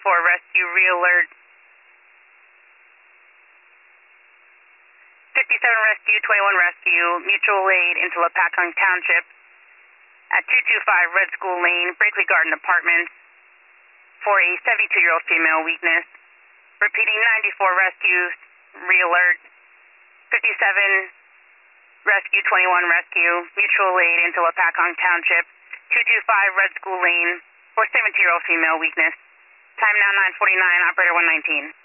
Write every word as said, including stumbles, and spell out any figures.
ninety-four rescue, re-alert. fifty-seven rescue, twenty-one rescue, mutual aid into Lepakong Township at two two five Red School Lane, Brakely Garden Apartments for a seventy-two-year-old female weakness. Repeating, ninety-four rescue, re-alert. fifty-seven rescue, twenty-one rescue, mutual aid into Lepakong Township, two two five Red School Lane for seventy-two-year-old female weakness. Time now nine forty-nine, operator one nineteen.